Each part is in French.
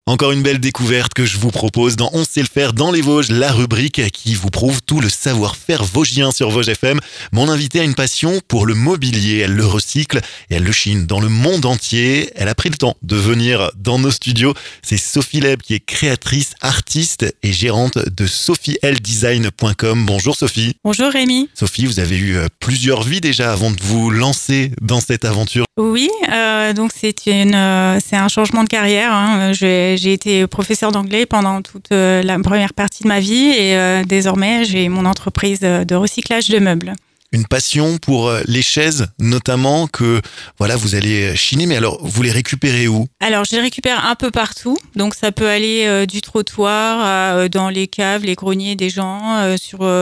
Encore une belle découverte que je vous propose dans On sait le faire dans les Vosges, la rubrique qui vous prouve tout le savoir-faire vosgien sur Vosges FM. Mon invitée a une passion pour le mobilier, elle le recycle et elle le chine dans le monde entier. Elle a pris le temps de venir dans nos studios. C'est Sophie Leb qui est créatrice, artiste et gérante de sophieldesign.com. Bonjour Sophie. Bonjour Rémi. Sophie, vous avez eu plusieurs vies déjà avant de vous lancer dans cette aventure. Oui, donc c'est un changement de carrière. J'ai été professeur d'anglais pendant toute la première partie de ma vie et désormais j'ai mon entreprise de recyclage de meubles. Une passion pour les chaises notamment que voilà vous allez chiner, mais alors vous les récupérez où? Alors je les récupère un peu partout, donc ça peut aller du trottoir dans les caves, les greniers des gens,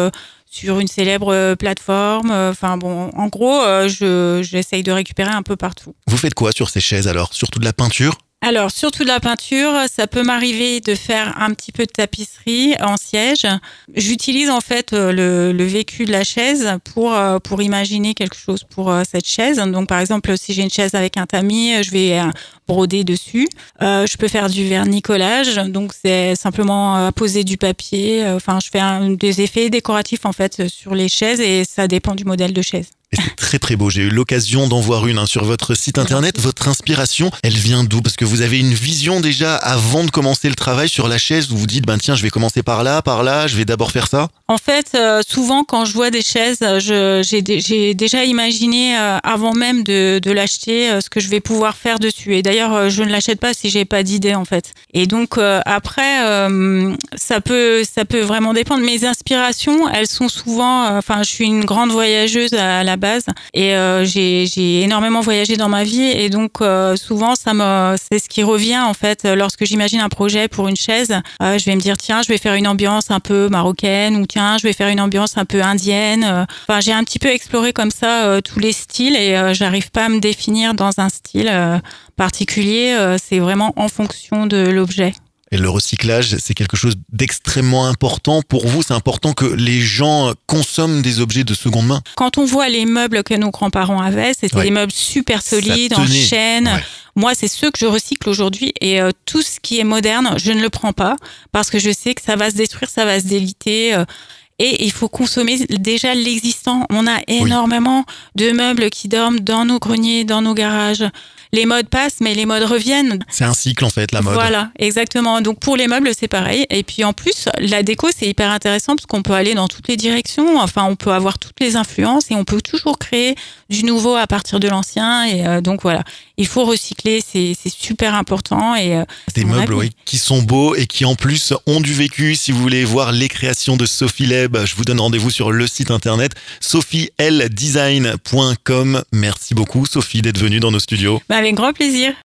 sur une célèbre plateforme. En gros, j'essaye de récupérer un peu partout. Vous faites quoi sur ces chaises alors? Surtout de la peinture? Alors, surtout de la peinture, ça peut m'arriver de faire un petit peu de tapisserie en siège. J'utilise en fait le vécu de la chaise pour imaginer quelque chose pour cette chaise. Donc, par exemple, si j'ai une chaise avec un tamis, je vais broder dessus. Je peux faire du vernicolage, donc c'est simplement poser du papier. Je fais des effets décoratifs en fait sur les chaises et ça dépend du modèle de chaise. Et c'est très très beau, j'ai eu l'occasion d'en voir une sur votre site internet. Votre inspiration, elle vient d'où? Parce que vous avez une vision déjà avant de commencer le travail sur la chaise, vous vous dites, tiens, je vais commencer par là, je vais d'abord faire ça. En fait, souvent quand je vois des chaises, j'ai déjà imaginé avant même de l'acheter ce que je vais pouvoir faire dessus. Et d'ailleurs, je ne l'achète pas si j'ai pas d'idée en fait. Et donc après, ça peut vraiment dépendre. Mes inspirations, elles sont souvent, je suis une grande voyageuse à la base et j'ai énormément voyagé dans ma vie et donc souvent c'est ce qui revient en fait lorsque j'imagine un projet pour une chaise. Je vais me dire tiens, je vais faire une ambiance un peu marocaine ou tiens, je vais faire une ambiance un peu indienne. J'ai un petit peu exploré comme ça tous les styles et j'arrive pas à me définir dans un style particulier. C'est vraiment en fonction de l'objet. Et le recyclage, c'est quelque chose d'extrêmement important pour vous. C'est important que les gens consomment des objets de seconde main. Quand on voit les meubles que nos grands-parents avaient, c'était des meubles super solides, en chêne. Ouais. Moi, c'est ceux que je recycle aujourd'hui et tout ce qui est moderne, je ne le prends pas parce que je sais que ça va se détruire, ça va se déliter. Et il faut consommer déjà l'existant. On a énormément de meubles qui dorment dans nos greniers, dans nos garages. Les modes passent, mais les modes reviennent. C'est un cycle en fait, la mode. Voilà, exactement. Donc pour les meubles, c'est pareil. Et puis en plus, la déco, c'est hyper intéressant parce qu'on peut aller dans toutes les directions. On peut avoir toutes les influences et on peut toujours créer du nouveau à partir de l'ancien. Et donc voilà, il faut recycler, c'est super important. Et des meubles qui sont beaux et qui en plus ont du vécu. Si vous voulez voir les créations de Sophie Leb, je vous donne rendez-vous sur le site internet sophieldesign.com. Merci beaucoup Sophie d'être venue dans nos studios. Avec grand plaisir.